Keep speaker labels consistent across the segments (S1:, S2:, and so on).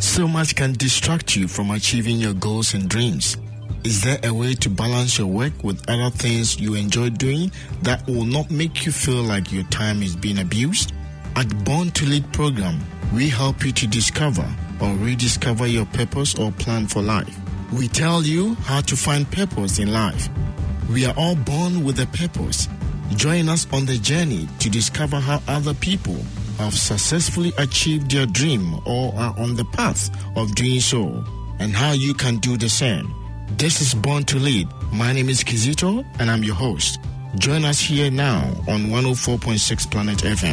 S1: So much can distract you from achieving your goals and dreams. Is there a way to balance your work with other things you enjoy doing that will not make you feel like your time is being abused? At Born to Lead program, we help you to discover or rediscover your purpose or plan for life. We tell you how to find purpose in life. We are all born with a purpose. Join us on the journey to discover how other people have successfully achieved their dream or are on the path of doing so, and how you can do the same. This is Born to Lead. My name is Kizito, and I'm your host. Join us here now on 104.6 Planet FM.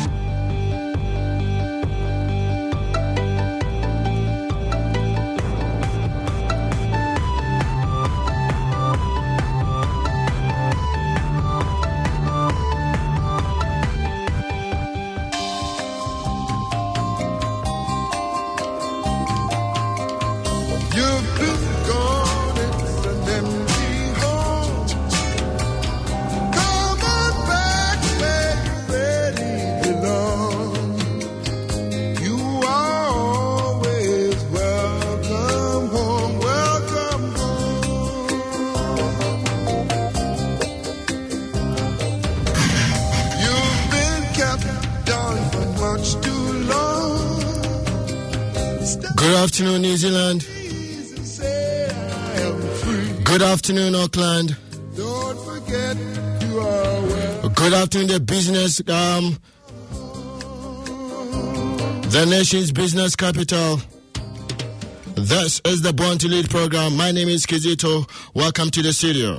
S1: Good afternoon, New Zealand. Good afternoon, Auckland. Don't forget you are well. Good afternoon, the business, the nation's business capital. This is the Born to Lead program. My name is Kizito. Welcome to the studio.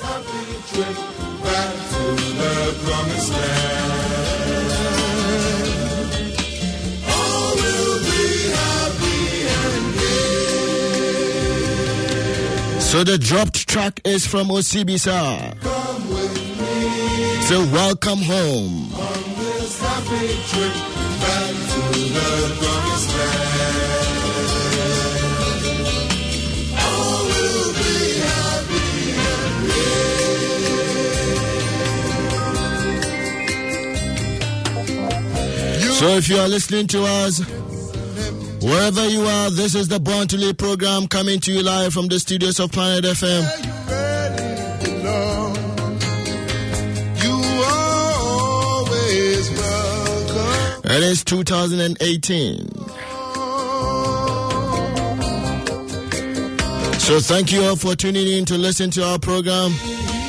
S1: So the dropped track is from Osibisa. Come with me. So welcome home. On this happy trip back to the promised land. All will be happy and so if you are listening to us, wherever you are, this is the Born to Lead program coming to you live from the studios of Planet FM. You are always welcome. It is 2018. So thank you all for tuning in to listen to our program. On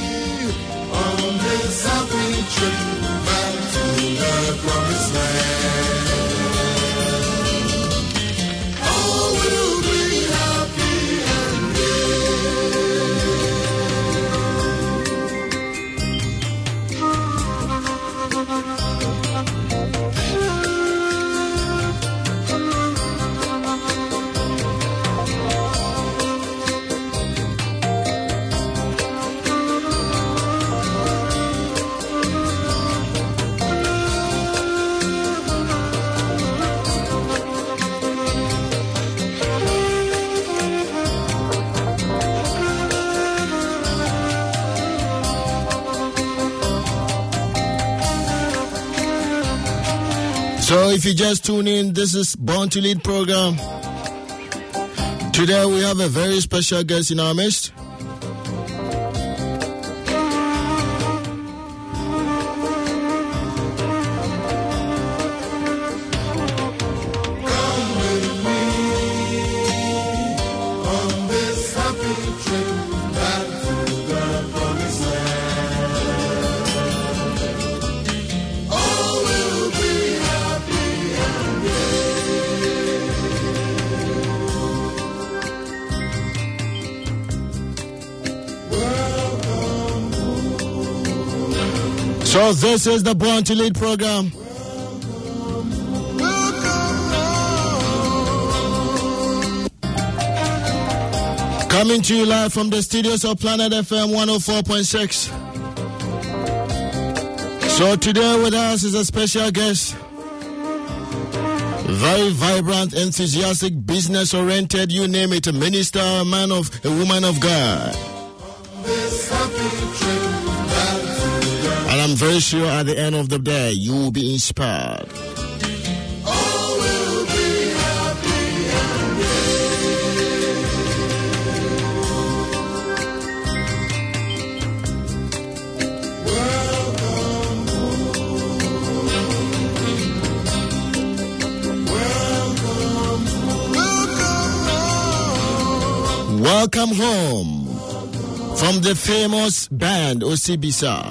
S1: this happy trip back to the promised land. So if you just tune in, this is Born to Lead program. Today we have a very special guest in our midst. So this is the Born to Lead program. Coming to you live from the studios of Planet FM 104.6. So today with us is a special guest. Very vibrant, enthusiastic, business-oriented, you name it, a minister, a woman of God. And I'm very sure at the end of the day, you will be inspired. All will be happy. Welcome home from the famous band Osibisa.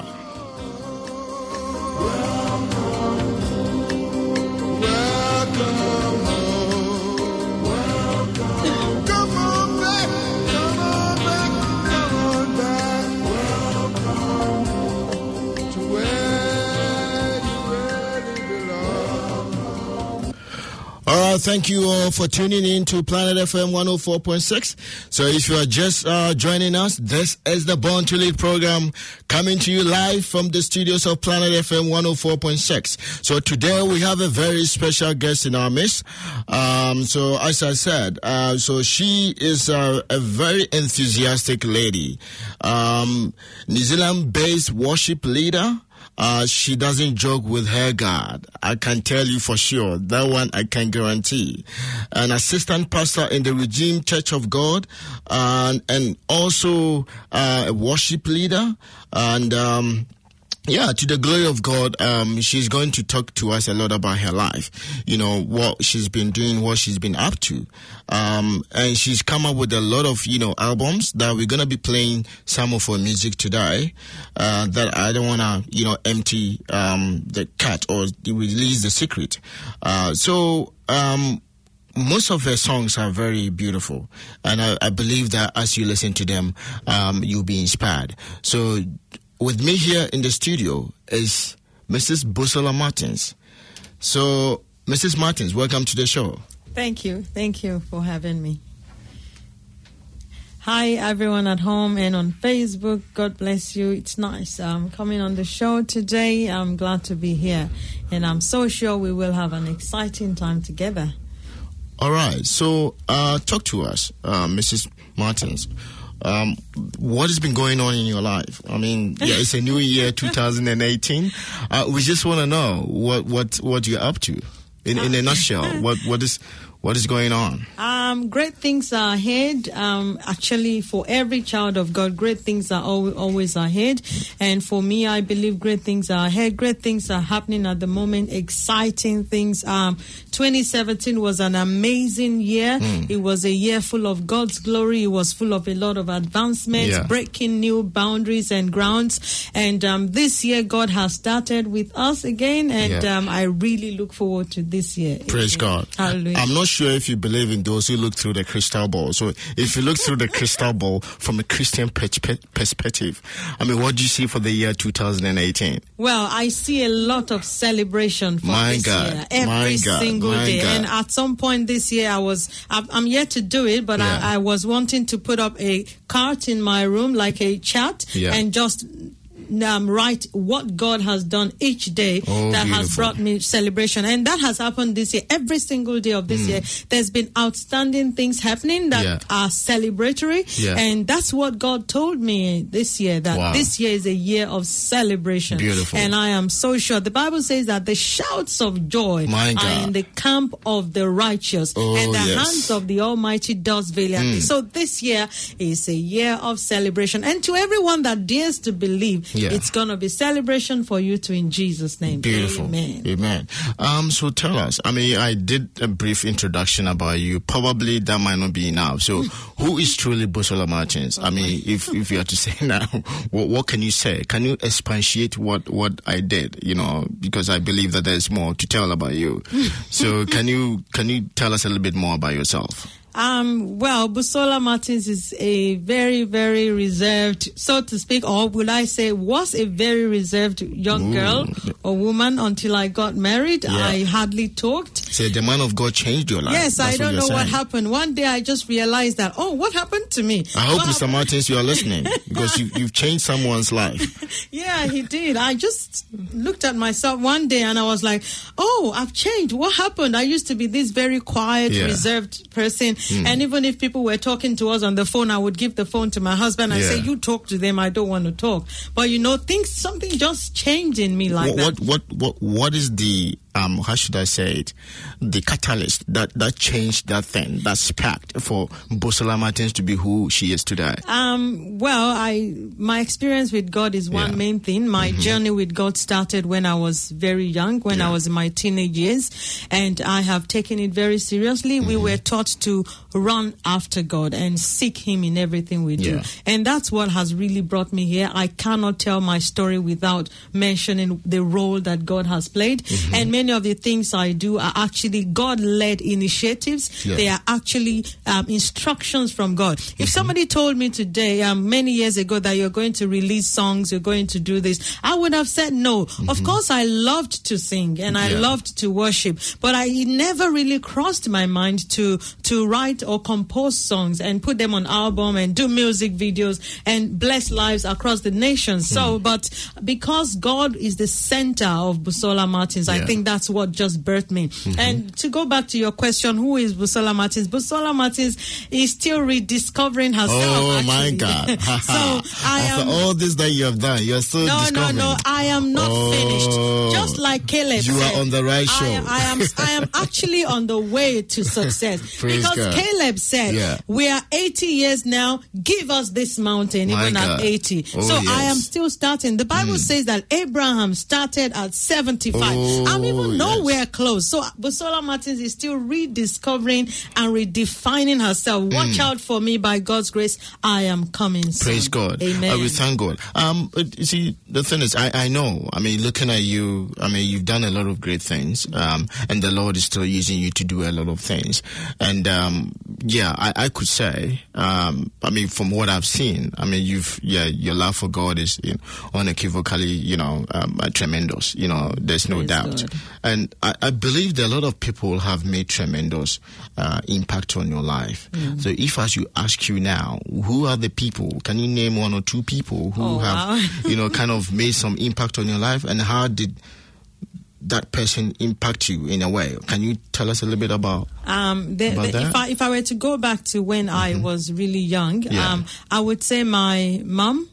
S1: All right, thank you all for tuning in to Planet FM 104.6. So if you are just joining us, this is the Born to Lead program coming to you live from the studios of Planet FM 104.6. So today we have a very special guest in our midst. So as I said, so she is a very enthusiastic lady, New Zealand-based worship leader. She doesn't joke with her God. I can tell you for sure. That one I can guarantee. An assistant pastor in the Redeemed Church of God, and also a worship leader. And to the glory of God, she's going to talk to us a lot about her life. You know, what she's been doing, what she's been up to. And she's come up with a lot of, albums that we're going to be playing some of her music today. That I don't want to, empty, the cat or release the secret. Most of her songs are very beautiful. And I believe that as you listen to them, you'll be inspired. So, with me here in the studio is Mrs. Busola Martins. So, Mrs. Martins, welcome to the show.
S2: Thank you. Thank you for having me. Hi, everyone at home and on Facebook. God bless you. It's nice coming on the show today. I'm glad to be here. And I'm so sure we will have an exciting time together.
S1: All right. So, talk to us, Mrs. Martins. What has been going on in your life? I mean, it's a new year, 2018. We just want to know what you're up to in a nutshell. What is going on?
S2: Great things are ahead. Actually, for every child of God, great things are always ahead. And for me, I believe great things are ahead. Great things are happening at the moment. Exciting things. 2017 was an amazing year. It was a year full of God's glory. It was full of a lot of advancements, breaking new boundaries and grounds. And this year, God has started with us again. And I really look forward to this year.
S1: Praise God.
S2: Hallelujah.
S1: I'm not sure if you believe in those who look through the crystal ball. So if you look through the crystal ball from a Christian perspective, I mean, what do you see for the year 2018?
S2: Well, I see a lot of celebration for this year. Every single day. And at some point this year, I'm yet to do it, but I was wanting to put up a cart in my room, like a chart, and just write what God has done each day has brought me celebration. And that has happened this year. Every single day of this year, there's been outstanding things happening that are celebratory. And that's what God told me this year, that this year is a year of celebration.
S1: Beautiful.
S2: And I am so sure. The Bible says that the shouts of joy are in the camp of the righteous, and the hands of the Almighty does valiantly. So this year is a year of celebration. And to everyone that dares to believe, it's going to be celebration for you too, in Jesus' name.
S1: Beautiful. Amen. So tell us, I mean, I did a brief introduction about you. Probably that might not be enough. So who is truly Busola Martins? I mean, if you have to say now, what can you say? Can you expatiate what I did? Because I believe that there's more to tell about you. So can you tell us a little bit more about yourself?
S2: Well, Busola Martins is a very, very reserved, so to speak, or would I say was a very reserved young girl or woman until I got married. I hardly talked.
S1: So the man of God changed your life.
S2: Yes, I don't know what happened. One day I just realized that, what happened to me?
S1: I hope, Mr. Martins, you are listening, because you've changed someone's life.
S2: Yeah, he did. I just looked at myself one day and I was like, I've changed. What happened? I used to be this very quiet, reserved person. And even if people were talking to us on the phone, I would give the phone to my husband and say, you talk to them, I don't want to talk. But something just changed in me like that.
S1: What is the how should I say it, the catalyst that changed that thing, that sparked for Busola Martins to be who she is today?
S2: My experience with God is one main thing. My journey with God started when I was very young, when I was in my teenage years, and I have taken it very seriously. We were taught to run after God and seek Him in everything we do. And that's what has really brought me here. I cannot tell my story without mentioning the role that God has played. And many of the things I do are actually God-led initiatives. They are actually instructions from God. If somebody told me today, many years ago, that you're going to release songs, you're going to do this, I would have said no. Of course, I loved to sing and I loved to worship, but it never really crossed my mind to write or compose songs and put them on album and do music videos and bless lives across the nation. So, but because God is the center of Busola Martins, I think that's what just birthed me. And to go back to your question, who is Busola Martins? Busola Martins is still rediscovering herself.
S1: Oh,
S2: actually.
S1: My God.
S2: So
S1: After all this that you have done, you're still discovering.
S2: No, I am not finished. Just like Caleb
S1: said. You are on the right show.
S2: I am actually on the way to success. Because
S1: God.
S2: Caleb said, we are 80 years now, give us this mountain, even at 80. I am still starting. The Bible says that Abraham started at 75. I'm even nowhere close. So Busola Martins is still rediscovering and redefining herself. Watch out for me, by God's grace. I am coming soon.
S1: Praise God.
S2: Amen.
S1: We thank God. You see, the thing is, I know, I mean, looking at you, I mean, you've done a lot of great things, and the Lord is still using you to do a lot of things. And, I could say, I mean, from what I've seen, I mean, your love for God is unequivocally, tremendous. There's no doubt.
S2: God.
S1: And I believe that a lot of people have made tremendous impact on your life. So if I should ask you now, who are the people? Can you name one or two people who have, kind of made some impact on your life? And how did that person impact you in a way? Can you tell us a little bit about that?
S2: If I were to go back to when I was really young, I would say my mom.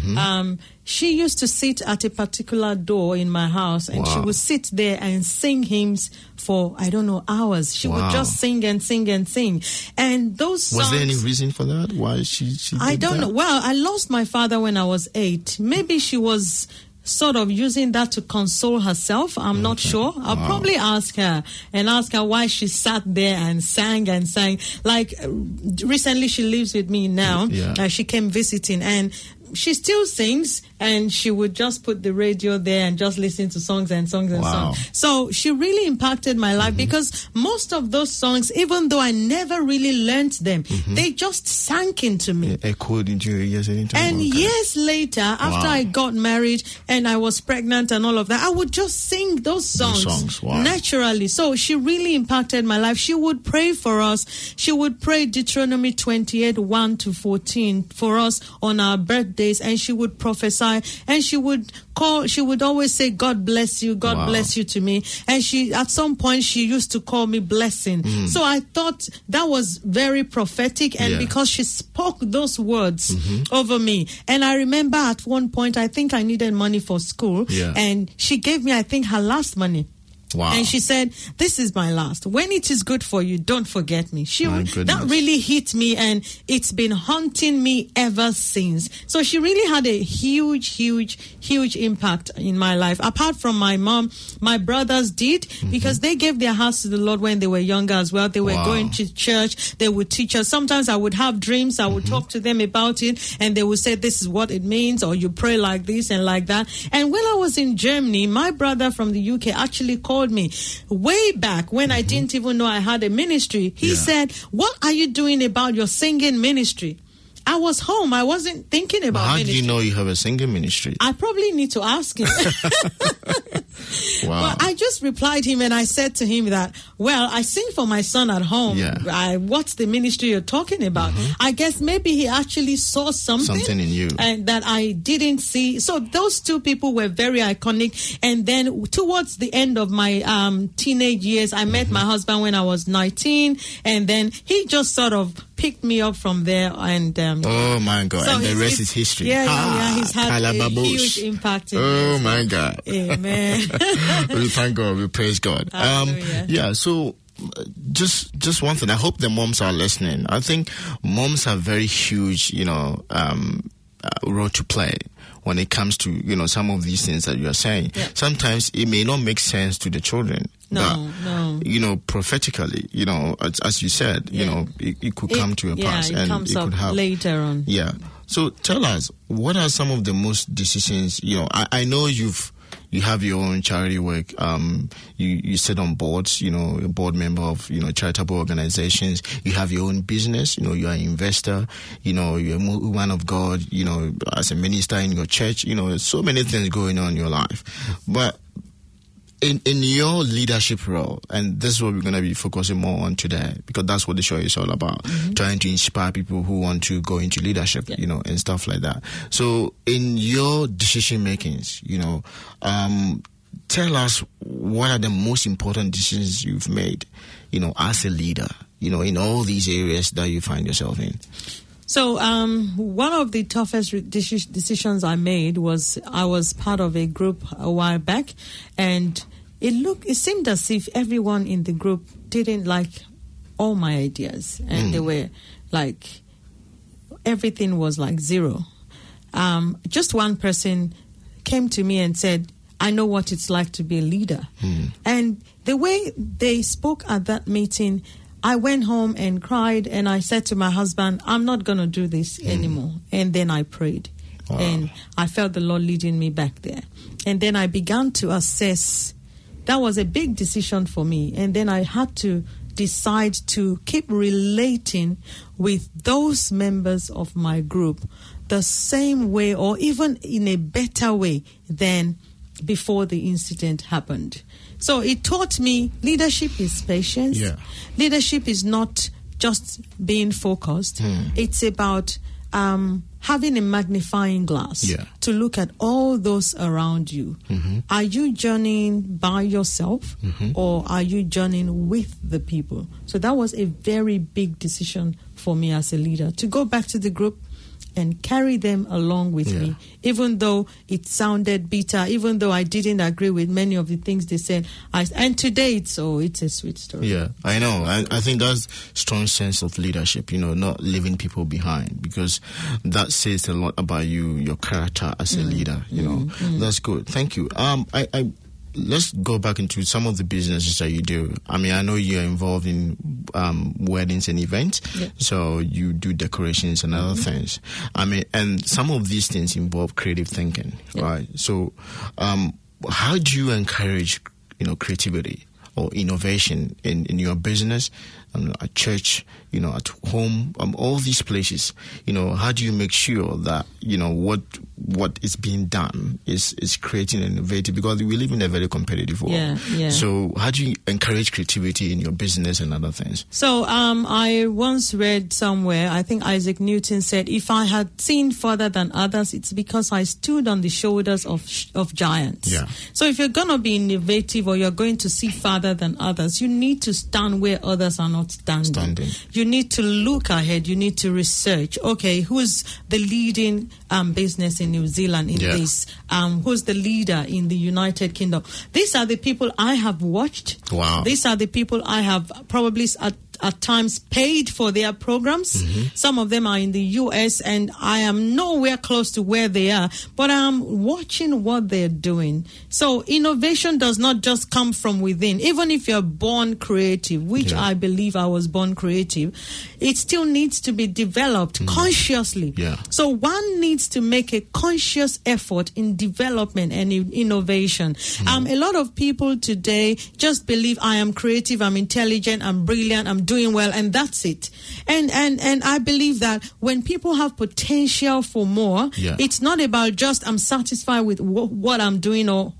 S2: She used to sit at a particular door in my house, and she would sit there and sing hymns for, hours. She would just sing and sing and sing. And those songs...
S1: Was there any reason for that? Why she did
S2: I don't know. Well, I lost my father when I was 8. Maybe she was sort of using that to console herself. I'm not sure. I'll probably ask her why she sat there and sang and sang. Like, recently she lives with me now. She came visiting, and she still sings, and she would just put the radio there and just listen to songs and songs and songs. So she really impacted my life because most of those songs, even though I never really learned them, they just sank into me.
S1: Echoed into your ears. And
S2: years later, after I got married and I was pregnant and all of that, I would just sing those songs naturally. So she really impacted my life. She would pray for us. She would pray Deuteronomy 28, 1-14 for us on our birthdays, and she would prophesy. And she would always say, God bless you, God bless you to me. And at some point, she used to call me blessing. So I thought that was very prophetic, and because she spoke those words over me. And I remember at one point, I think I needed money for school, and she gave me, I think, her last money. And she said, this is my last. When it is good for you, don't forget me. That really hit me, and it's been haunting me ever since. So she really had a huge impact in my life. Apart from my mom, my brothers did, because they gave their hearts to the Lord when they were younger as well. They were going to church. They would teach us. Sometimes I would have dreams. I would talk to them about it, and they would say, this is what it means, or you pray like this and like that. And when I was in Germany, my brother from the UK actually called me way back when I didn't even know I had a ministry. He said, what are you doing about your singing ministry? I was home. I wasn't thinking about ministry.
S1: How do you know you have a singing ministry?
S2: I probably need to ask him. But I just replied him, and I said to him that, well, I sing for my son at home. What's the ministry you're talking about? I guess maybe he actually saw something
S1: in you,
S2: and that I didn't see. So those two people were very iconic. And then towards the end of my teenage years, I met my husband when I was 19, and then he just sort of picked me up from there, and
S1: oh my God! So and the rest is history.
S2: Yeah, he's had a huge impact.
S1: Oh my God!
S2: Amen.
S1: We thank God. We praise God. Yeah. So. Just one thing. I hope the moms are listening. I think moms have very huge, role to play when it comes to, some of these things that you are saying.
S2: Yeah.
S1: Sometimes it may not make sense to the children.
S2: No.
S1: Prophetically, as you said, it could come to a pass.
S2: Yeah, it comes up later on.
S1: Yeah. So tell us, what are some of the most decisions, I know you have your own charity work. You sit on boards, a board member of, charitable organizations. You have your own business, you are an investor, you're a woman of God, as a minister in your church, so many things going on in your life. But in your leadership role, and this is what we're going to be focusing more on today, because that's what the show is all about, trying to inspire people who want to go into leadership, and stuff like that. So in your decision makings, tell us what are the most important decisions you've made, as a leader, in all these areas that you find yourself in.
S2: So one of the toughest decisions I made was I was part of a group a while back, and it seemed as if everyone in the group didn't like all my ideas, and they were like, everything was like zero. Just one person came to me and said, I know what it's like to be a leader. And the way they spoke at that meeting, I went home and cried, and I said to my husband, I'm not going to do this anymore. And then I prayed. Wow. And I felt the Lord leading me back there. And then I began to assess. That was a big decision for me. And then I had to decide to keep relating with those members of my group the same way, or even in a better way than before the incident happened. So it taught me leadership is patience.
S1: Yeah.
S2: Leadership is not just being focused. It's about having a magnifying glass to look at all those around you. Are you journeying by yourself, or are you journeying with the people? So that was a very big decision for me as a leader, to go back to the group and carry them along with me, even though it sounded bitter, even though I didn't agree with many of the things they said. And today it's a sweet story.
S1: Yeah, I know. I think that's strong sense of leadership, not leaving people behind, because that says a lot about you, your character as a leader, That's good. Thank you. Let's go back into some of the businesses that you do. I mean, I know you're involved in weddings and events, so you do decorations and other things. I mean, and some of these things involve creative thinking, right? So, how do you encourage, creativity or innovation in your business, at church, at home, all these places? How do you make sure that what is being done is creating and innovative? Because we live in a very competitive world. So how do you encourage creativity in your business and other things?
S2: So I once read somewhere, I think Isaac Newton said, if I had seen further than others, it's because I stood on the shoulders of giants. So if you're going to be innovative, or you're going to see further than others, you need to stand where others are not standing. You need to look ahead. You need to research. Okay, who's the leading business in New Zealand in this? Who's the leader in the United Kingdom? These are the people I have watched.
S1: Wow.
S2: These are the people I have probably at times paid for their programs. Some of them are in the US, and I am nowhere close to where they are, but I'm watching what they're doing. So innovation does not just come from within. Even if you're born creative, which I believe I was born creative, it still needs to be developed consciously. So one needs to make a conscious effort in development and in innovation. A lot of people today just believe I am creative, I'm intelligent, I'm brilliant, I'm doing well, and that's it. And I believe that when people have potential for more, it's not about just I'm satisfied with what I'm doing or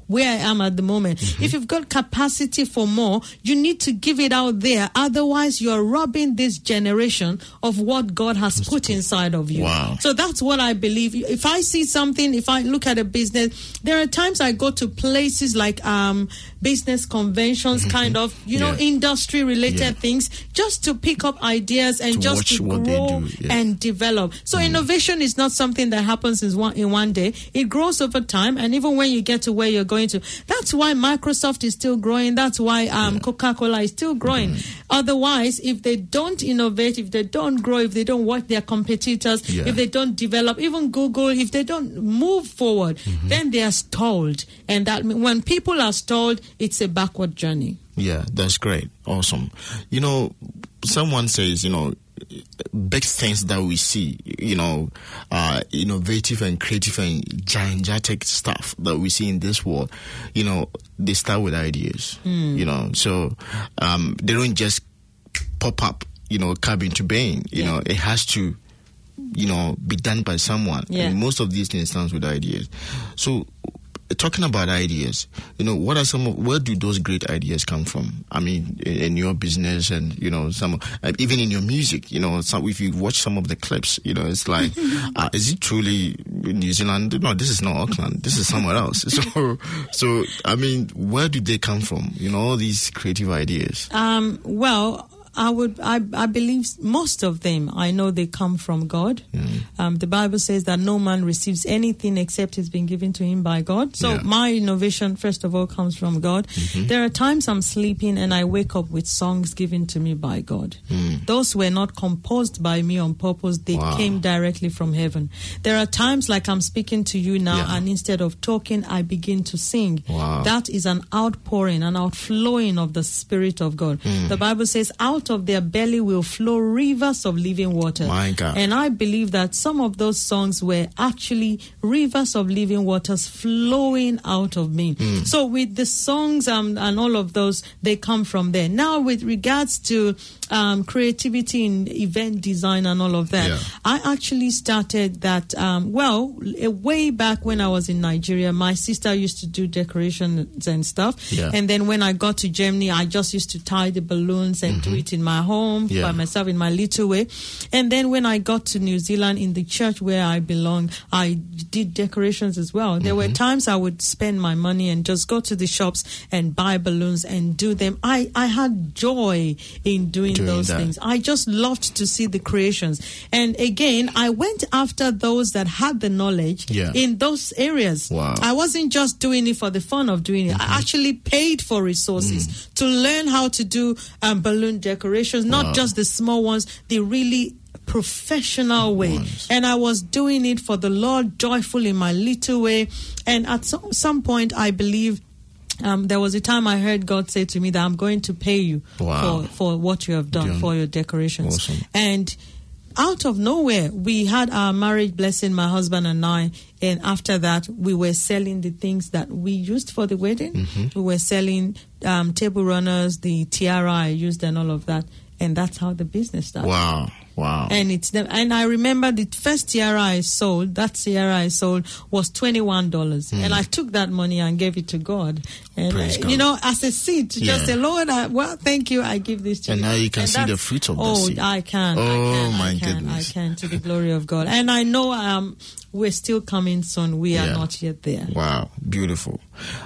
S2: where I am at the moment. If you've got capacity for more, you need to give it out there. Otherwise, you're robbing this generation of what God has put inside of you.
S1: Wow.
S2: So that's what I believe. If I see something, if I look at a business, there are times I go to places like business conventions, kind of, industry-related things, just to pick up ideas and just to grow and develop. So innovation is not something that happens in one day. It grows over time, and even when you get to where you're going to, that's why Microsoft is still growing. That's why Coca-Cola is still growing. Otherwise, if they don't innovate, if they don't grow, if they don't watch their competitors, if they don't develop, even Google, if they don't move forward, then they are stalled. And that when people are stalled, it's a backward journey.
S1: Yeah, that's great. Awesome. Someone says, big things that we see, innovative and creative and gigantic stuff that we see in this world, they start with ideas, so they don't just pop up, come into being, it has to, be done by someone.
S2: Yeah.
S1: And most of these things start with ideas. So, talking about ideas, what are where do those great ideas come from? I mean, in your business and, some, even in your music, if you watch some of the clips, it's like, is it truly New Zealand? No, this is not Auckland. This is somewhere else. So, I mean, where do they come from? All these creative ideas?
S2: Well, I believe most of them, I know they come from God. The Bible says that no man receives anything except it's been given to him by God. So my innovation, first of all, comes from God. There are times I'm sleeping and I wake up with songs given to me by God. Those were not composed by me on purpose. They came directly from heaven. There are times like I'm speaking to you now and instead of talking, I begin to sing. That is an outpouring, an outflowing of the Spirit of God. The Bible says, out of their belly will flow rivers of living water.
S1: My God.
S2: And I believe that some of those songs were actually rivers of living waters flowing out of me. So with the songs and all of those, they come from there. Now with regards to creativity in event design and all of that, I actually started that, way back when I was in Nigeria. My sister used to do decorations and stuff. And then when I got to Germany, I just used to tie the balloons and do it in my home by myself in my little way. And then when I got to New Zealand, in the church where I belong, I did decorations as well. There were times I would spend my money and just go to the shops and buy balloons and do them. I had joy in doing those things. I just loved to see the creations. And again, I went after those that had the knowledge in those areas. I wasn't just doing it for the fun of doing it. I actually paid for resources to learn how to do balloon decorations, not just the small ones, the really professional way. And I was doing it for the Lord, joyful in my little way. And at some point, I believe there was a time I heard God say to me that I'm going to pay you for what you have done, for your decorations.
S1: Awesome.
S2: And out of nowhere, we had our marriage blessing, my husband and I, and after that, we were selling the things that we used for the wedding. We were selling table runners, the tiara I used and all of that, and that's how the business started.
S1: Wow.
S2: And I remember the first tiara I sold, was $21. And I took that money and gave it to God. And, as a seed, to just say, Lord, thank you, I give this to you.
S1: And now you can see the fruit of the seed.
S2: I can.
S1: My goodness.
S2: I can, to the glory of God. And I know we're still coming soon. We are not yet there.
S1: Wow, beautiful.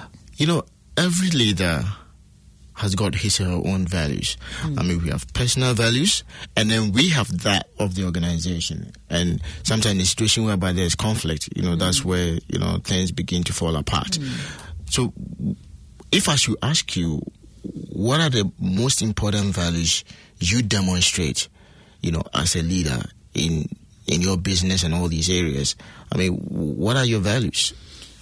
S1: Every leader has got his or her own values. I mean, we have personal values, and then we have that of the organization. And sometimes in a situation whereby there's conflict, that's where, things begin to fall apart. So if I should ask you, what are the most important values you demonstrate, as a leader in your business and all these areas? I mean, what are your values?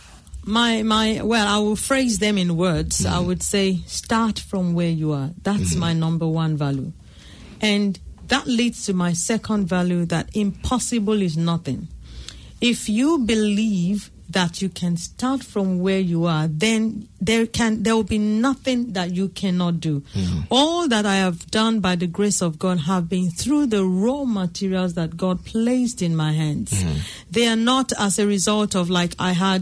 S2: I will phrase them in words. I would say, start from where you are. That's my number one value. And that leads to my second value, that impossible is nothing. If you believe that you can start from where you are, then there will be nothing that you cannot do. All that I have done by the grace of God have been through the raw materials that God placed in my hands. They are not as a result of I had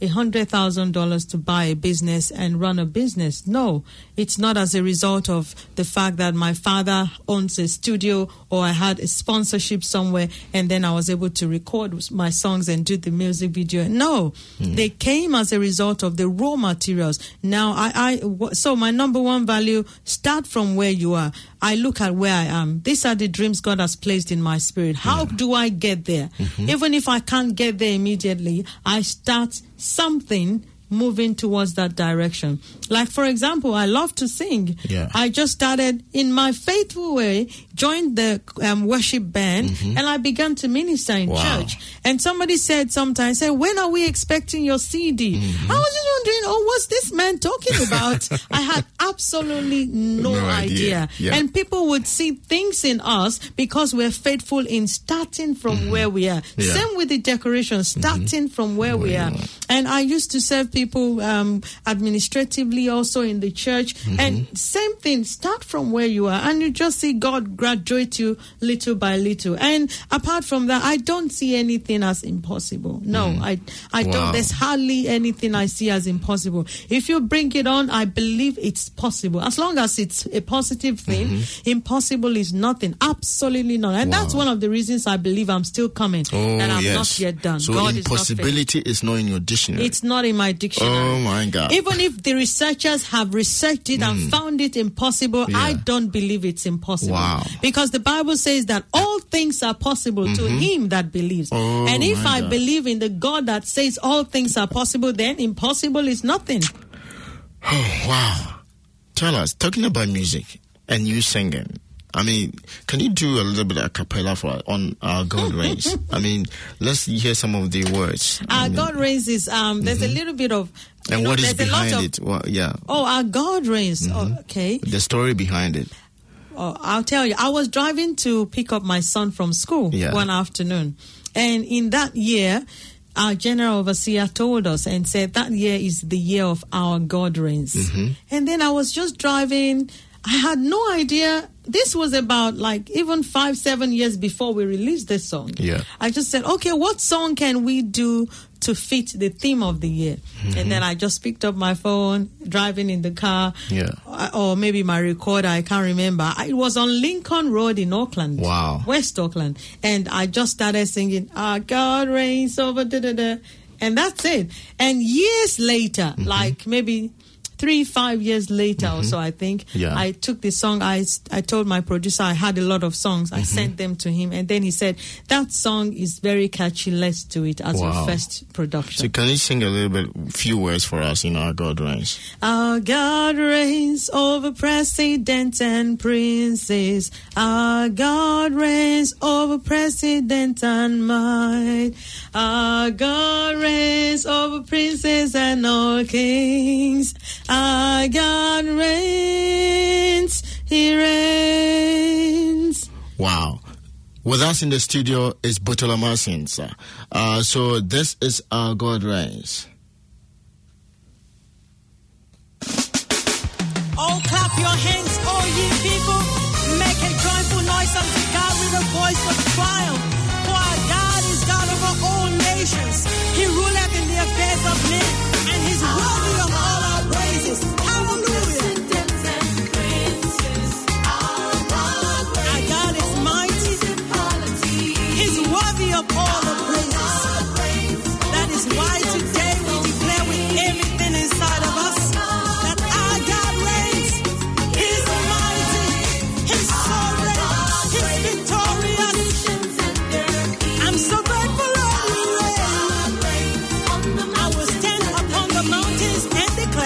S2: $100,000 to buy a business and run a business. No, it's not as a result of the fact that my father owns a studio or I had a sponsorship somewhere and then I was able to record my songs and do the music video. No, they came as a result of the raw materials. Now, so my number one value, start from where you are. I look at where I am. These are the dreams God has placed in my spirit. How do I get there? Even if I can't get there immediately, I start something moving towards that direction. Like, for example, I love to sing. I just started in my faithful way, joined the worship band, and I began to minister in church. And somebody said sometimes, when are we expecting your CD? I was just wondering, what's this man talking about? I had absolutely no idea. And people would see things in us because we're faithful in starting from where we are. Same with the decoration, starting from where we are. And I used to serve people administratively also in the church. And same thing, start from where you are. And you just see God graduate you little by little. And apart from that, I don't see anything as impossible. No, I don't. There's hardly anything I see as impossible. If you bring it on, I believe it's possible. As long as it's a positive thing, impossible is nothing. Absolutely not. And that's one of the reasons I believe I'm still coming. And I'm not yet done.
S1: So God impossibility is not in your dictionary.
S2: It's not in my dictionary.
S1: Oh my God.
S2: Even if the researchers have researched it and found it impossible, I don't believe it's impossible. Because the Bible says that all things are possible to him that believes. And if I believe in the God that says all things are possible, then impossible is nothing.
S1: Oh, wow. Tell us, talking about music and you singing, I mean, can you do a little bit of a cappella for on Our God Reigns? I mean, let's hear some of the words.
S2: Our God Reigns is, there's a little bit of...
S1: And what is behind it? Well,
S2: Our God Reigns. Okay.
S1: The story behind it.
S2: Oh, I'll tell you. I was driving to pick up my son from school one afternoon. And in that year, our general overseer told us and said that year is the year of Our God Reigns. And then I was just driving. I had no idea. This was about even 5-7 years before we released this song. I just said, okay, what song can we do to fit the theme of the year? And then I just picked up my phone, driving in the car, or maybe my recorder, I can't remember. It was on Lincoln Road in Auckland, West Auckland. And I just started singing, Our God reigns over da-da-da. And that's it. And years later, maybe 3-5 years later or so, I think, I took the song. I told my producer I had a lot of songs. I sent them to him, and then he said, that song is very catchy. Let's do it as your first production.
S1: So can you sing a little bit, few words for us in Our God Reigns?
S2: Our God reigns over presidents and princes. Our God reigns over president and might. Our God reigns over princes and all kings. Our God reigns, He reigns.
S1: Wow. With us in the studio is Butola Martins. So this is Our God Reigns.
S2: Oh, clap your hands, all ye people. Make a joyful noise unto God with a voice of triumph. For our God is God over all nations. He ruleth in the affairs of men, and He's worthy of all our praises. Hallelujah. Our God is mighty. He's worthy of all the praises. That is why today we declare with everything inside of us that our God reigns. He's mighty. He's sovereign. He's victorious. I'm so grateful, Lord, you reign. I will stand upon the mountains and declare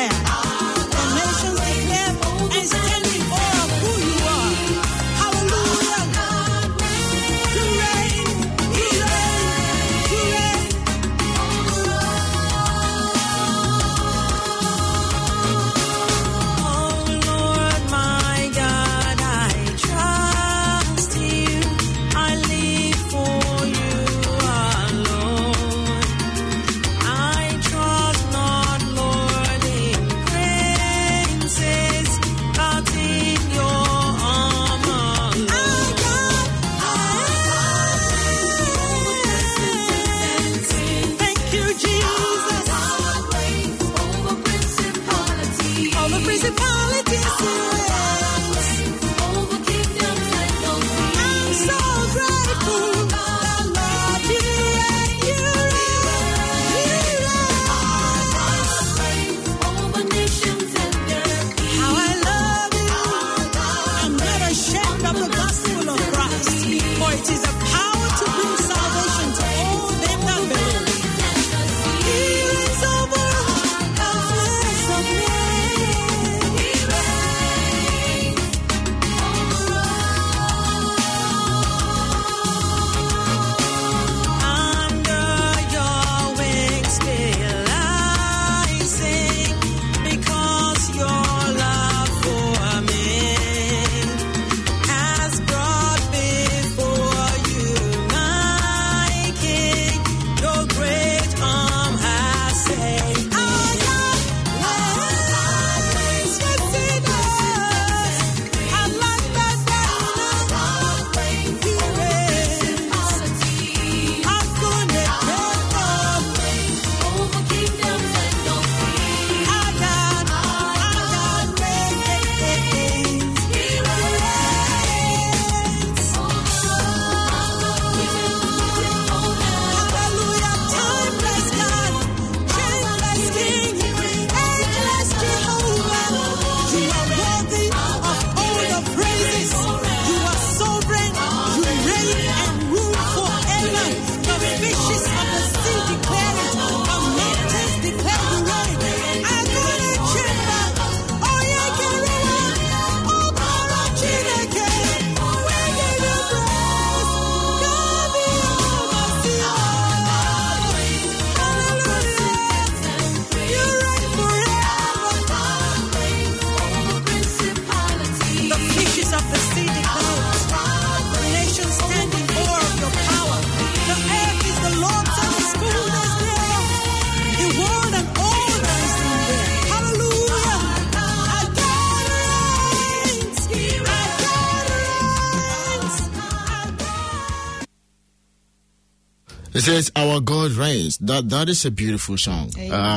S1: It says, "Our God reigns." That is a beautiful song.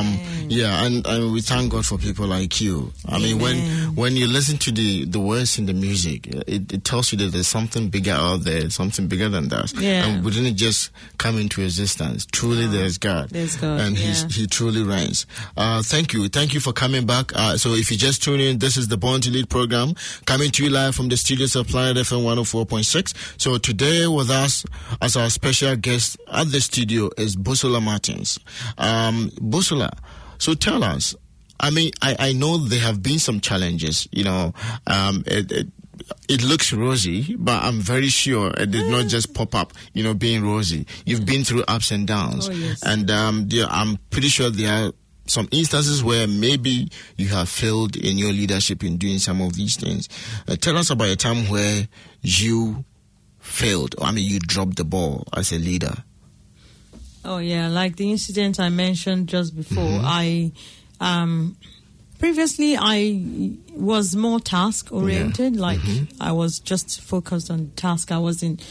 S1: Yeah, and we thank God for people like you. I mean, when you listen to the words in the music, it tells you that there's something bigger out there, something bigger than that.
S2: Yeah.
S1: And we didn't just come into existence. Truly, there's God.
S2: There's God.
S1: And He truly reigns. Thank you for coming back. So if you just tune in, this is the Born to Lead program, coming to you live from the studios of Planet FM 104.6. So today with us as our special guest at the studio is Busola Martins. Busola, so tell us, I mean, I know there have been some challenges, you know, it looks rosy, but I'm very sure it did not just pop up, you know, being rosy. You've been through ups and downs.
S2: Oh, yes.
S1: And I'm pretty sure there are some instances where maybe you have failed in your leadership in doing some of these things. Tell us about a time where you failed. I mean, you dropped the ball as a leader.
S2: Oh, yeah. Like the incident I mentioned just before, previously I was more task-oriented.
S1: Yeah.
S2: Like I was just focused on task. I wasn't...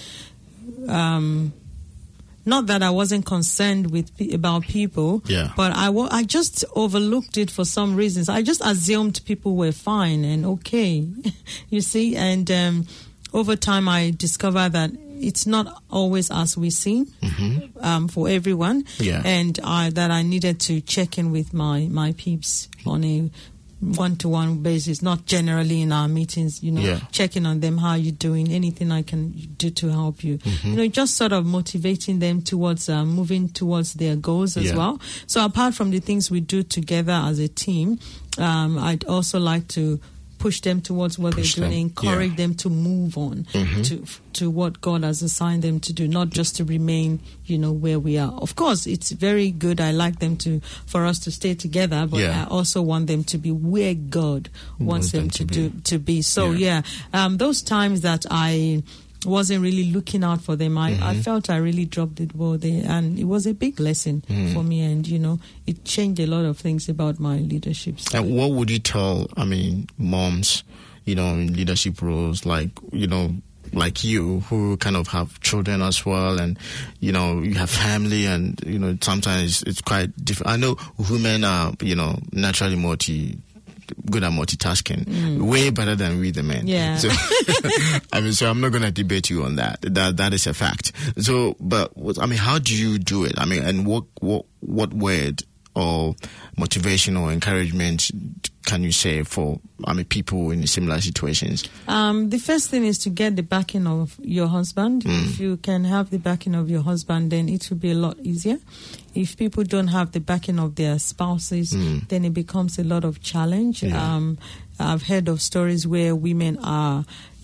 S2: not that I wasn't concerned about people, but I just overlooked it for some reasons. I just assumed people were fine and okay, you see. And over time, I discovered that it's not always as we seem for everyone, and that I needed to check in with my peeps on a one-to-one basis, not generally in our meetings, you know, checking on them, how you doing, anything I can do to help you. You know, just sort of motivating them towards moving towards their goals as well. So apart from the things we do together as a team, I'd also like to push them towards what they're doing, encourage them to move on to what God has assigned them to do, not just to remain, you know, where we are. Of course, it's very good. I like them for us to stay together, but I also want them to be where God wants them to be. So those times that I wasn't really looking out for them, I felt I really dropped the ball there, and it was a big lesson for me, and you know, it changed a lot of things about my leadership style.
S1: And what would you tell, I mean, moms, you know, in leadership roles, like, you know, like you, who kind of have children as well, and you know, you have family, and you know, sometimes it's quite different. I know women are, you know, naturally good at multitasking, way better than we the men.
S2: Yeah.
S1: So, so I'm not going to debate you on that. That is a fact. So, but how do you do it? And what word or motivation or encouragement can you say for people in similar situations?
S2: The first thing is to get the backing of your husband. If you can have the backing of your husband, then it will be a lot easier. If people don't have the backing of their spouses, then it becomes a lot of challenge. Yeah. I've heard of stories where women are,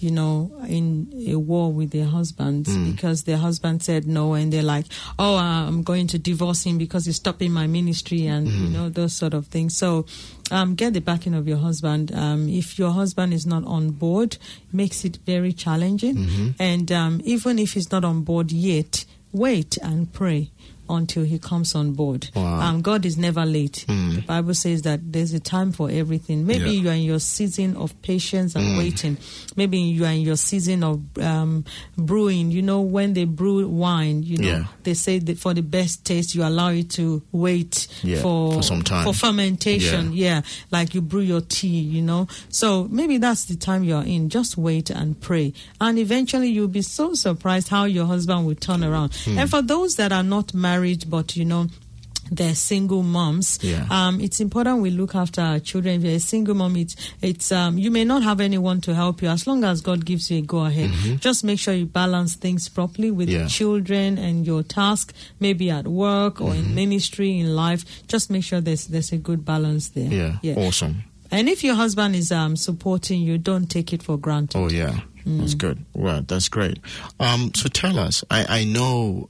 S2: in a war with their husbands because their husband said no, and they're like, oh, I'm going to divorce him because he's stopping my ministry, and those sort of things. So get the backing of your husband. If your husband is not on board, it makes it very challenging. And even if he's not on board yet, wait and pray until he comes on board.
S1: Wow.
S2: God is never late. The Bible says that there's a time for everything. Maybe you are in your season of patience and waiting. Maybe you are in your season of brewing. When they brew wine, they say that for the best taste, you allow it to wait for some time. For fermentation. Yeah, like you brew your tea, So maybe that's the time you're in. Just wait and pray. And eventually you'll be so surprised how your husband will turn around. And for those that are not married, but they're single moms. It's important we look after our children. If you're a single mom, it's you may not have anyone to help you. As long as God gives you a go ahead, just make sure you balance things properly with the children and your task, maybe at work or in ministry, in life. Just make sure there's a good balance there.
S1: Yeah. Awesome.
S2: And if your husband is supporting you, don't take it for granted.
S1: Oh yeah. That's good. Well, that's great. So tell us, I know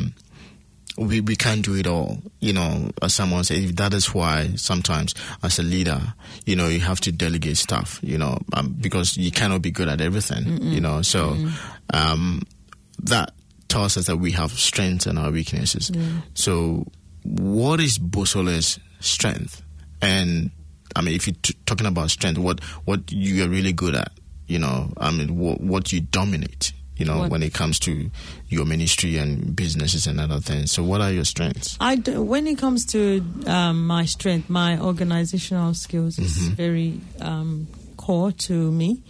S1: we can't do it all, as someone said. That is why sometimes as a leader, you have to delegate stuff, because you cannot be good at everything, So that tells us that we have strengths and our weaknesses. So what is Bosole's strength? And if you're talking about strength, what you are really good at, what you dominate, when it comes to your ministry and businesses and other things. So what are your strengths?
S2: When it comes to my strength, my organizational skills is very core to me,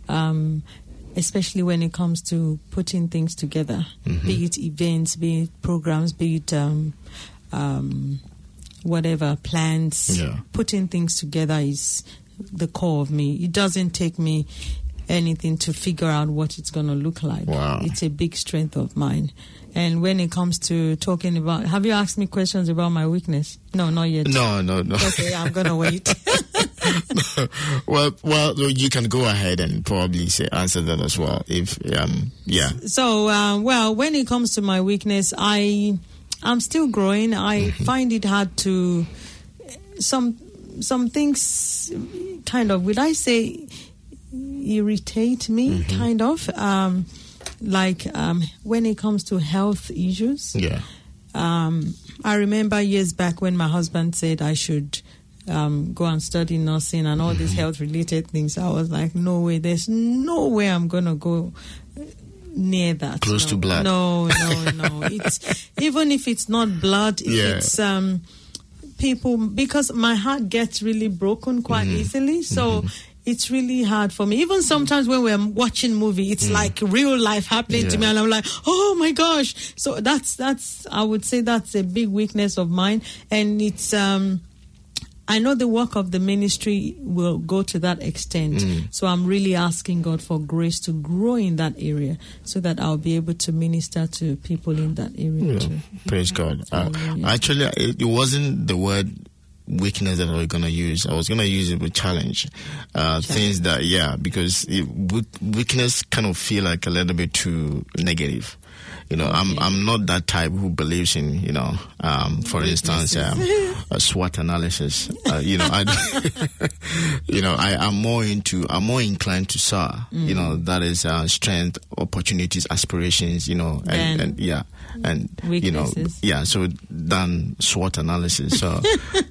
S2: especially when it comes to putting things together, be it events, be it programs, be it whatever, plans. Putting things together is the core of me. It doesn't take me anything to figure out what it's going to look like.
S1: Wow.
S2: It's a big strength of mine. And when it comes to talking about, have you asked me questions about my weakness? No, not yet.
S1: No.
S2: Okay, I'm going to wait.
S1: Well, you can go ahead and probably answer that as well.
S2: So, when it comes to my weakness, I'm still growing. I find it hard to, some things kind of, would I say, irritate me, kind of, when it comes to health issues. I remember years back when my husband said I should go and study nursing and all these health related things. I was like, no way, there's no way I'm gonna go near that.
S1: Close to blood.
S2: No. It's even if it's not blood, it's people, because my heart gets really broken quite easily. So it's really hard for me. Even sometimes when we're watching movie, it's like real life happening to me, and I'm like, oh my gosh. So that's I would say that's a big weakness of mine, and it's I know the work of the ministry will go to that extent. So I'm really asking God for grace to grow in that area so that I'll be able to minister to people in that area too.
S1: Praise God. Actually, it wasn't the word weakness that I was going to use. I was going to use it with challenge. Things that, because weakness kind of feel like a little bit too negative. I'm not that type who believes in, for instance, a SWOT analysis. I'm more inclined to SAR. That is strength, opportunities, aspirations. And
S2: weaknesses.
S1: So than SWOT analysis. So,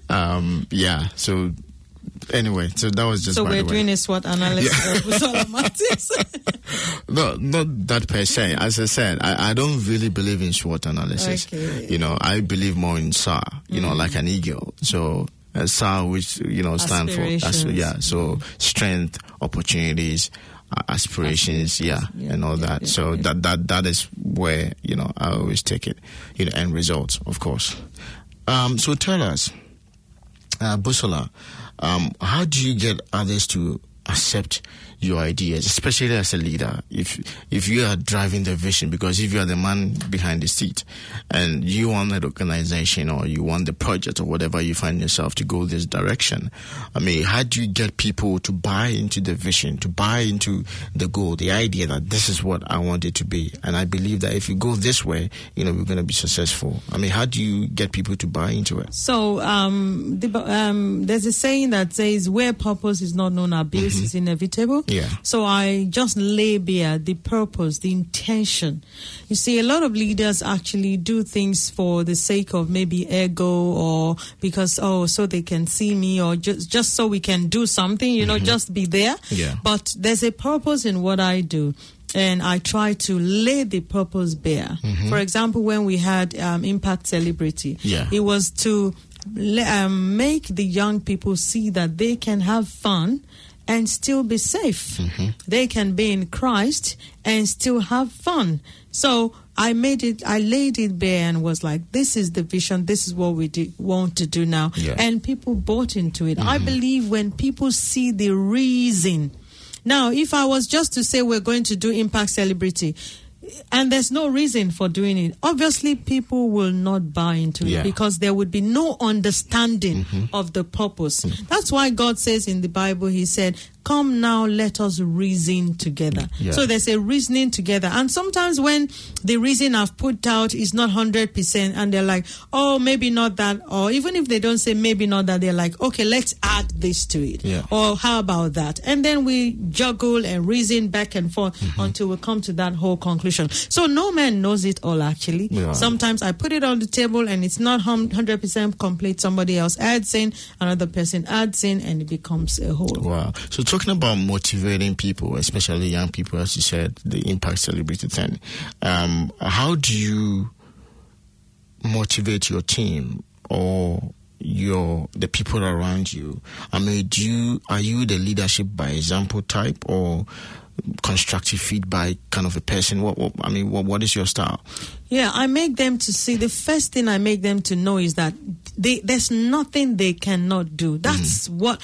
S1: So anyway, so that was just.
S2: So we're doing a SWOT analysis of automatics.
S1: No, not that per se. As I said, I don't really believe in SWOT analysis.
S2: Okay.
S1: I believe more in SAR. Like an eagle. So SAR, which stand for so strength, opportunities, aspirations, and all that. So that is where I always take it. End results, of course. So tell us, Busola, how do you get others to accept your ideas, especially as a leader, if you are driving the vision? Because if you are the man behind the seat and you want the organization or you want the project or whatever you find yourself to go this direction, how do you get people to buy into the vision, to buy into the goal, the idea that this is what I want it to be, and I believe that if you go this way, we're going to be successful? How do you get people to buy into it?
S2: So there's a saying that says, where purpose is not known, abuse is inevitable.
S1: Yeah.
S2: So I just lay bare the purpose, the intention. You see, a lot of leaders actually do things for the sake of maybe ego, or because, so they can see me, or just so we can do something, just be there.
S1: Yeah.
S2: But there's a purpose in what I do. And I try to lay the purpose bare. For example, when we had Impact Celebrity, it was to make the young people see that they can have fun and still be safe. They can be in Christ and still have fun. So I laid it bare and was like, this is the vision, this is what we want to do now.
S1: Yeah.
S2: And people bought into it. I believe when people see the reason. Now, if I was just to say we're going to do Impact Celebrity, and there's no reason for doing it, obviously people will not buy into it, because there would be no understanding of the purpose. That's why God says in the Bible, he said, come now, let us reason together. So there's a reasoning together. And sometimes when the reason I've put out is not 100%, and they're like, oh, maybe not that, or even if they don't say maybe not that, they're like, okay, let's add this to it. Or how about that? And then we juggle and reason back and forth until we come to that whole conclusion. So no man knows it all, actually. Sometimes I put it on the table and it's not 100% complete. Somebody else adds in, another person adds in, and it becomes a whole.
S1: Wow. So talking about motivating people, especially young people, as you said, the Impact Celebrity thing, how do you motivate your team or the people around you? Are you the leadership by example type, or constructive feedback kind of a person? What is your style?
S2: I make them to see. The first thing I make them to know is that there's nothing they cannot do. That's what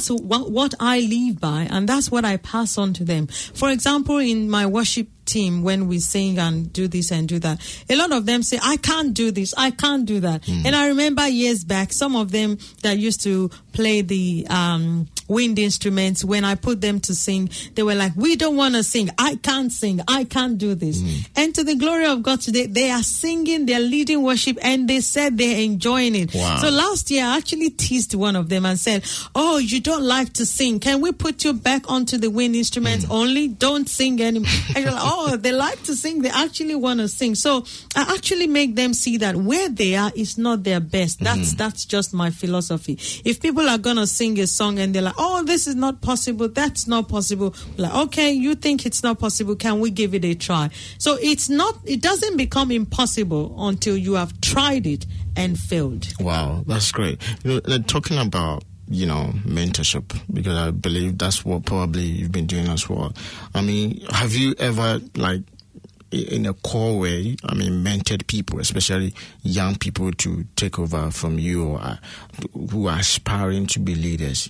S2: I live by, and that's what I pass on to them. For example, in my worship team, when we sing and do this and do that, a lot of them say, I can't do this, I can't do that. And I remember years back, some of them that used to play the wind instruments, when I put them to sing, they were like, we don't want to sing, I can't do this. And to the glory of God today, they are singing, they're leading worship, and they said they're enjoying it.
S1: Wow.
S2: So last year I actually teased one of them and said, oh, you don't like to sing, can we put you back onto the wind instruments only, don't sing anymore? And you're like, oh, they like to sing, they actually want to sing. So I actually make them see that where they are is not their best. That's just my philosophy. If people are going to sing a song and they're like, oh, this is not possible, that's not possible, like, okay, you think it's not possible, can we give it a try? So it doesn't become impossible until you have tried it and failed.
S1: Wow, that's great. Talking about mentorship, because I believe that's what probably you've been doing as well. Have you ever, in a core way, mentored people, especially young people, to take over from you, or who are aspiring to be leaders?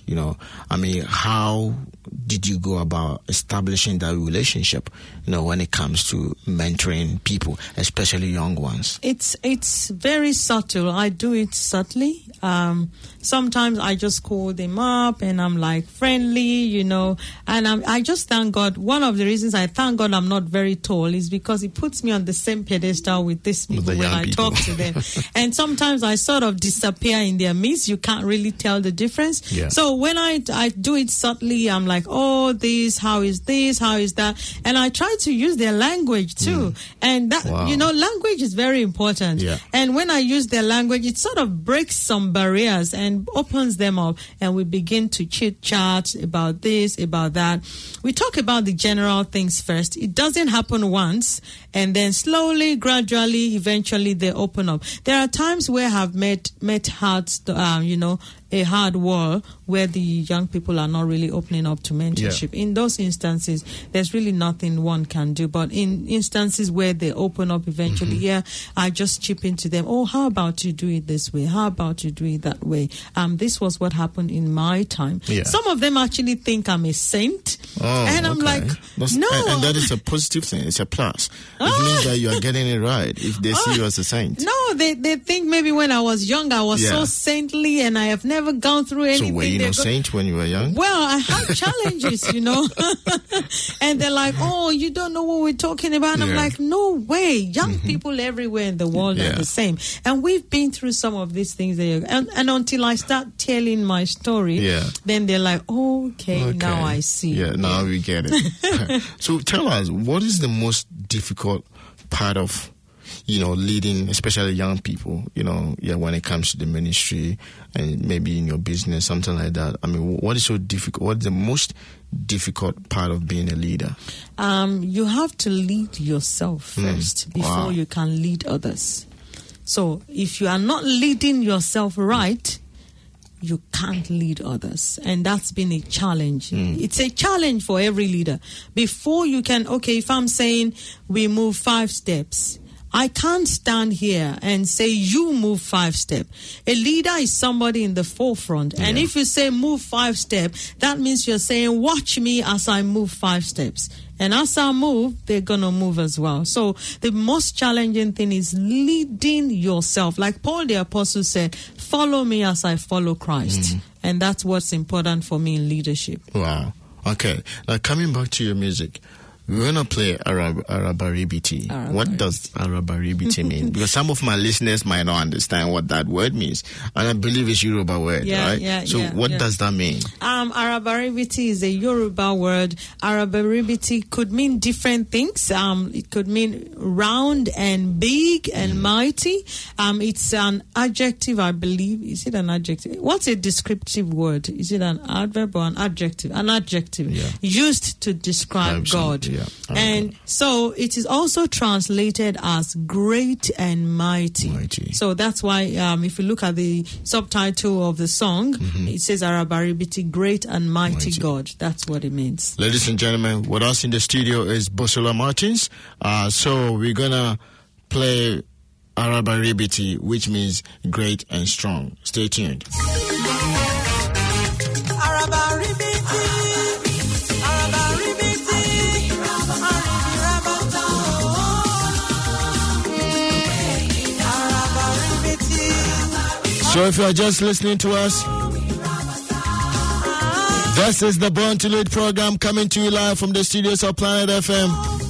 S1: How did you go about establishing that relationship, when it comes to mentoring people, especially young ones?
S2: It's very subtle. I do it subtly. Sometimes I just call them up and I'm like friendly, and I just thank God. One of the reasons I thank God I'm not very tall is because He puts me on the same pedestal with these people when I talk to them. And sometimes I sort of disappear in their midst. You can't really tell the difference.
S1: Yeah.
S2: So when I do it subtly, I'm like, oh, how is that? And I try to use their language too. And that, language is very important.
S1: Yeah.
S2: And when I use their language, it sort of breaks some barriers and opens them up. And we begin to chit-chat about this, about that. We talk about the general things first. It doesn't happen once. And then slowly, gradually, eventually they open up. There are times where I've met hearts, a hard wall where the young people are not really opening up to mentorship. In those instances, there's really nothing one can do. But in instances where they open up eventually, I just chip into them. Oh, how about you do it this way? How about you do it that way? This was what happened in my time. Some of them actually think I'm a saint. And I'm like, no.
S1: And that is a positive thing. It's a plus. It means that you are getting it right if they see you as a saint.
S2: No, they think maybe when I was young, I was so saintly and I have never gone through anything.
S1: So were you no saint when you were young?
S2: Well, I had challenges, And they're like, oh, you don't know what we're talking about. And I'm like, no way. Young people everywhere in the world are the same. And we've been through some of these things. And until I start telling my story, then they're like, oh, okay, now I see.
S1: Yeah, now we get it. So tell us, what is the most difficult part of, leading, especially young people, when it comes to the ministry and maybe in your business, something like that? I mean, what is so difficult? What's the most difficult part of being a leader?
S2: You have to lead yourself first before you can lead others. So if you are not leading yourself right, you can't lead others. And that's been a challenge. It's a challenge for every leader. Before you can, if I'm saying we move 5 steps, I can't stand here and say you move 5 steps. A leader is somebody in the forefront. And if you say move 5 steps, that means you're saying watch me as I move 5 steps. And as I move, they're going to move as well. So the most challenging thing is leading yourself. Like Paul the Apostle said, follow me as I follow Christ. And that's what's important for me in leadership.
S1: Wow. Okay. Now, coming back to your music, we're going to play Arabaribiti. What does Arabaribiti mean? Because some of my listeners might not understand what that word means. And I believe it's Yoruba word, right? So what does that mean?
S2: Arabaribiti is a Yoruba word. Arabaribiti could mean different things. It could mean round and big and mighty. It's an adjective, I believe. Is it an adjective? What's a descriptive word? Is it an adverb or an adjective? An adjective used to describe God. And so it is also translated as great and mighty. So that's why if you look at the subtitle of the song, it says Arabaribiti, great and mighty God. That's what it means.
S1: Ladies and gentlemen, with us in the studio is Busola Martins. So we're going to play Arabaribiti, which means great and strong. Stay tuned. So if you are just listening to us, this is the Born to Lead program coming to you live from the studios of Planet FM.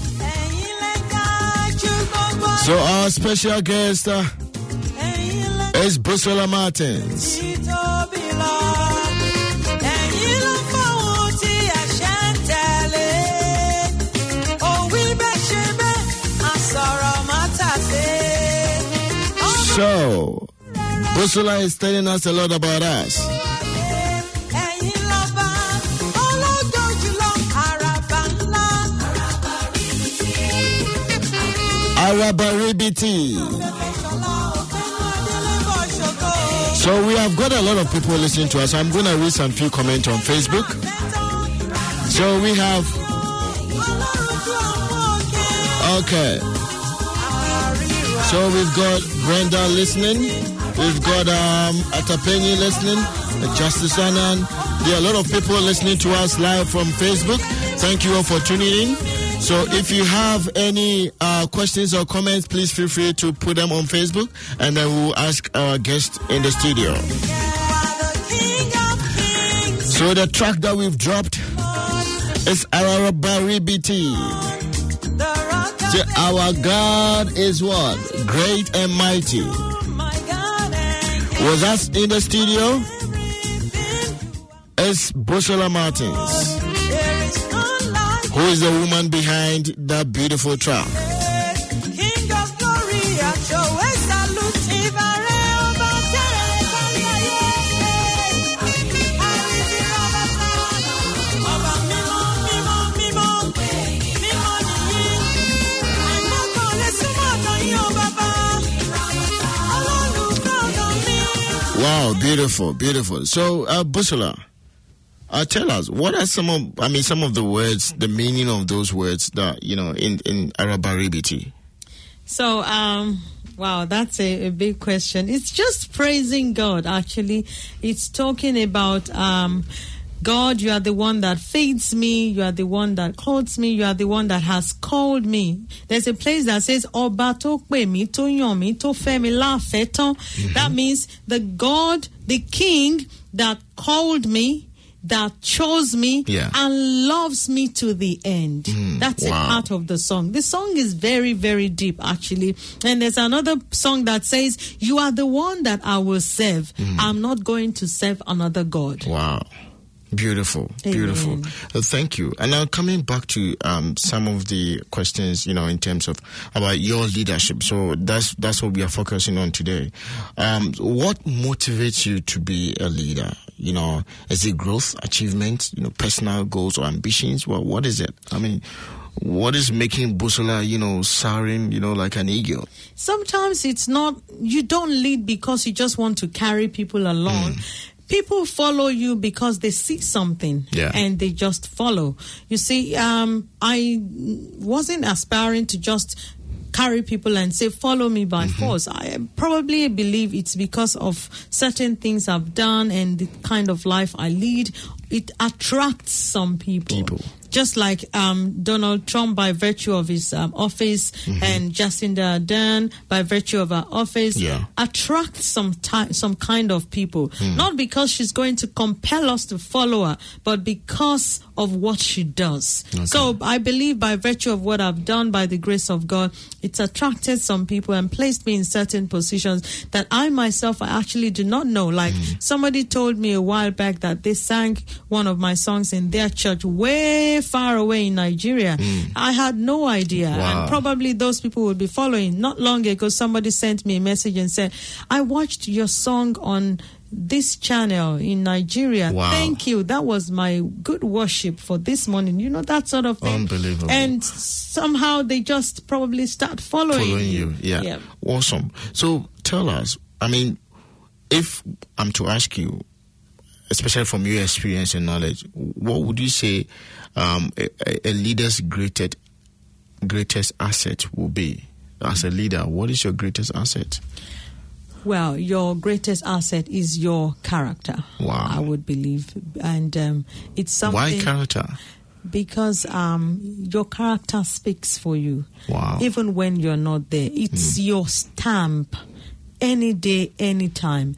S1: So our special guest is Busola Martins. So Busola is telling us a lot about us. Arabaribiti. So we have got a lot of people listening to us. I'm going to read some few comments on Facebook. So we have... Okay. So we've got Brenda listening. We've got Atapenyi listening. Justice Annan. There are a lot of people listening to us live from Facebook. Thank you all for tuning in. So if you have any questions or comments, please feel free to put them on Facebook, and then we'll ask our guest in the studio. So the track that we've dropped is Arabaribiti. So our God is what? Great and mighty. Was us in the studio? It's Busola Martins, who is the woman behind that beautiful track. Wow, beautiful, beautiful. So, Busola, tell us, what are some of the words, the meaning of those words that, in Arabaribiti?
S2: So, wow, that's a big question. It's just praising God, actually. It's talking about God, you are the one that feeds me, you are the one that clothes me, you are the one that has called me. There's a place that says, Oba to pe mi, to yon mi, to fe mi la feton. That means the God, the King that called me, that chose me, and loves me to the end. That's a part of the song. The song is very, very deep, actually. And there's another song that says, you are the one that I will serve. I'm not going to serve another God.
S1: Wow. Beautiful, beautiful. Thank you. And now coming back to some of the questions, in terms of about your leadership. So that's what we are focusing on today. What motivates you to be a leader? Is it growth, achievement, personal goals or ambitions? Well, what is it? What is making Busola, soaring, like an eagle?
S2: Sometimes it's not, you don't lead because you just want to carry people along. People follow you because they see something and they just follow. You see, I wasn't aspiring to just carry people and say, follow me by force. I probably believe it's because of certain things I've done and the kind of life I lead. It attracts some people. Just like Donald Trump, by virtue of his office, and Jacinda Ardern, by virtue of her office, attracts some kind of people. Not because she's going to compel us to follow her, but because of what she does. So I believe by virtue of what I've done, by the grace of God, it's attracted some people and placed me in certain positions that I myself, I actually do not know. Like somebody told me a while back that they sang one of my songs in their church way far away in Nigeria. I had no idea. And probably those people would be following. Not long ago, somebody sent me a message and said, I watched your song on this channel in Nigeria. Thank you. That was my good worship for this morning. That sort of thing.
S1: Unbelievable.
S2: And somehow they just probably start following you.
S1: Yeah. Awesome. So tell us, if I'm to ask you, especially from your experience and knowledge, what would you say a leader's greatest asset will be? As a leader, what is your greatest asset?
S2: Well, your greatest asset is your character.
S1: Wow.
S2: I would believe. And it's something...
S1: Why character?
S2: Because your character speaks for you.
S1: Wow.
S2: Even when you're not there. It's your stamp. Any day, any time.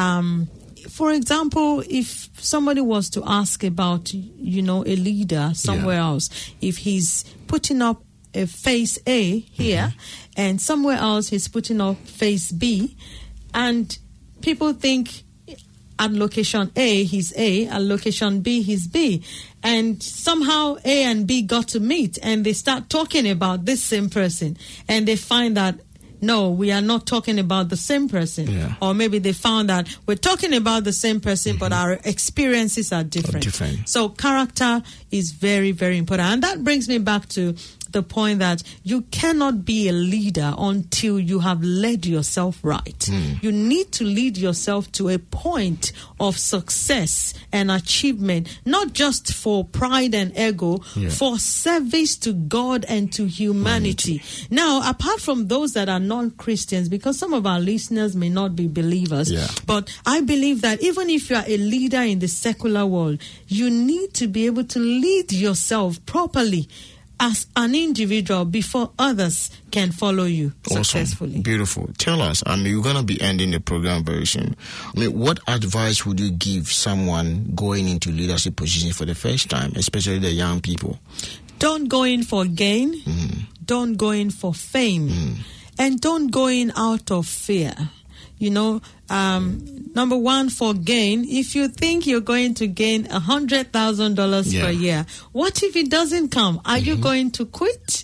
S2: For example, if somebody was to ask about, a leader somewhere else, if he's putting up a face A here, and somewhere else he's putting up face B, and people think at location A he's A, at location B he's B, and somehow A and B got to meet, and they start talking about this same person, and they find that no, we are not talking about the same person. Or maybe they found that we're talking about the same person, but our experiences are different. So character is very, very important. And that brings me back to the point that you cannot be a leader until you have led yourself right. You need to lead yourself to a point of success and achievement, not just for pride and ego, for service to God and to humanity. Now, apart from those that are non-Christians, because some of our listeners may not be believers, but I believe that even if you are a leader in the secular world, you need to be able to lead yourself properly as an individual before others can follow you successfully.
S1: Awesome. Beautiful. Tell us, you're going to be ending the program very soon. What advice would you give someone going into leadership positions for the first time, especially the young people?
S2: Don't go in for gain. Don't go in for fame. And don't go in out of fear. Number one, for gain, if you think you're going to gain $100,000 per year, what if it doesn't come? Are you going to quit?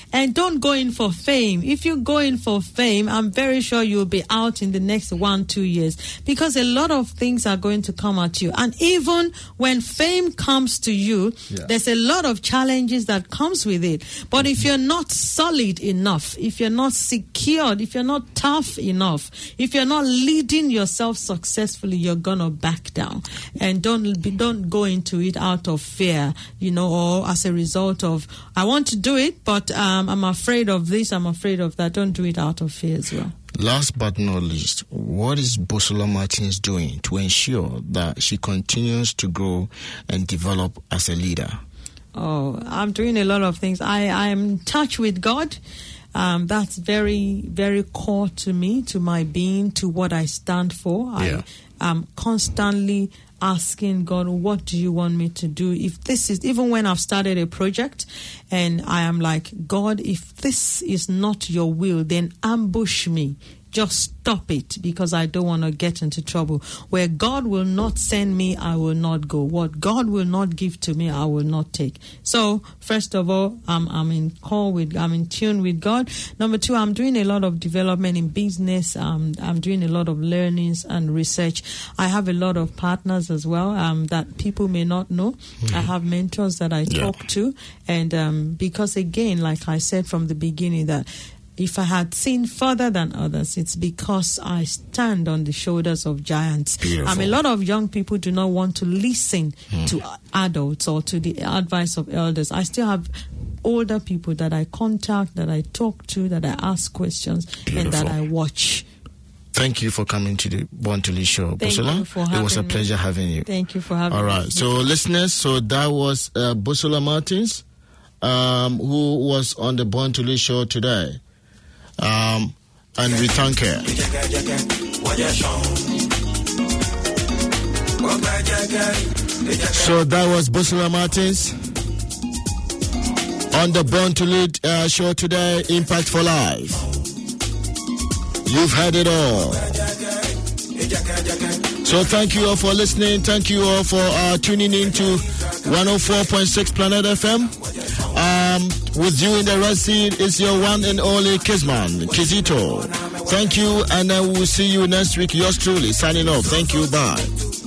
S2: And don't go in for fame. If you go in for fame, I'm very sure you'll be out in the next 1-2 years, because a lot of things are going to come at you. And even when fame comes to you, there's a lot of challenges that comes with it. But if you're not solid enough, if you're not secured, if you're not tough enough, if you're not leading yourself successfully, you're gonna back down. And don't go into it out of fear, or as a result of, I want to do it, but I'm afraid of this, I'm afraid of that. Don't do it out of fear as well.
S1: Last but not least, what is Busola Martins doing to ensure that she continues to grow and develop as a leader?
S2: Oh, I'm doing a lot of things. I'm in touch with God. That's very, very core to me, to my being, to what I stand for. I am constantly asking God, what do you want me to do? If this is, even when I've started a project and I am like, God, if this is not your will, then ambush me. Just stop it, because I don't want to get into trouble. Where God will not send me, I will not go. What God will not give to me, I will not take. So, first of all, I'm in tune with God. Number 2, I'm doing a lot of development in business. I'm doing a lot of learnings and research. I have a lot of partners as well that people may not know. I have mentors that I talk to, and because again, like I said from the beginning, that if I had seen further than others, it's because I stand on the shoulders of giants. A lot of young people do not want to listen to adults or to the advice of elders. I still have older people that I contact, that I talk to, that I ask questions, and that I watch.
S1: Thank you for coming to the Born to Lead show, Busola. It was a pleasure having you.
S2: Thank you for having me.
S1: All right. So, listeners, that was Busola Martins, who was on the Born to Lead show today. And we thank her. So that was Busola Martins on the Born to Lead show today, Impact for Life. You've heard it all. So thank you all for listening. Thank you all for tuning in to 104.6 Planet FM. With you in the Red Sea is your one and only Kisman, Kizito. Thank you, and we will see you next week. Yours truly, signing off. Thank you, bye.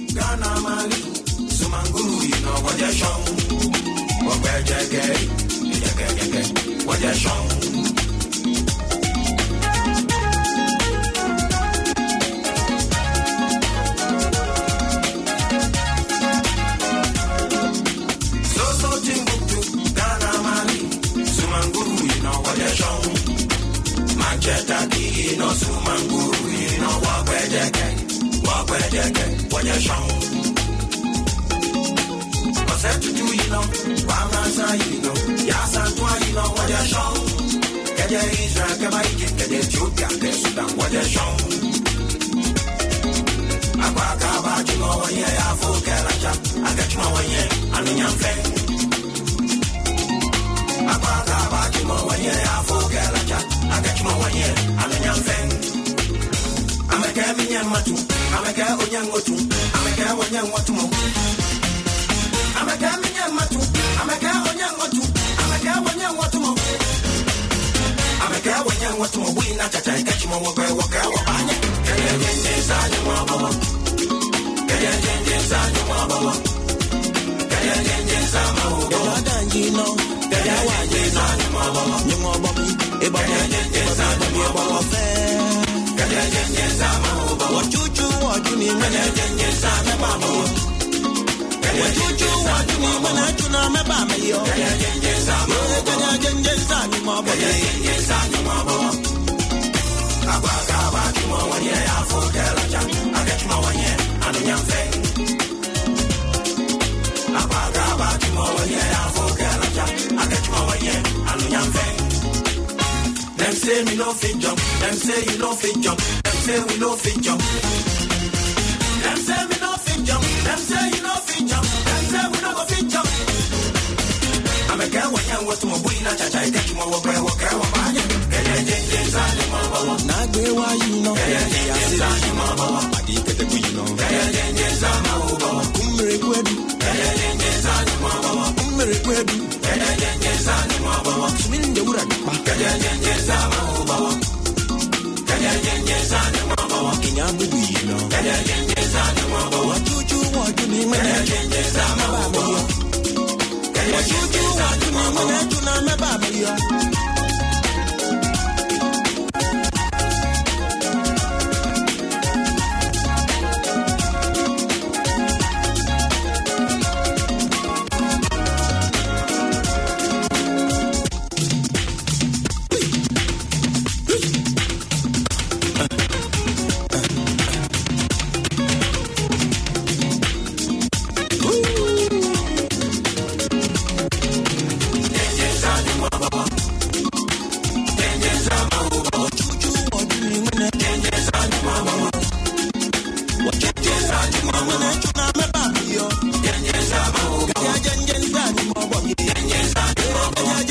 S3: Them say me no fit jump. Them say you no fit jump. Them say we no fit jump. Them say me no fit jump. Them say you no fit jump. Them say we no go fit jump. I'm a girl when you want to move in a cha cha. Get you more work. Swing the Juju,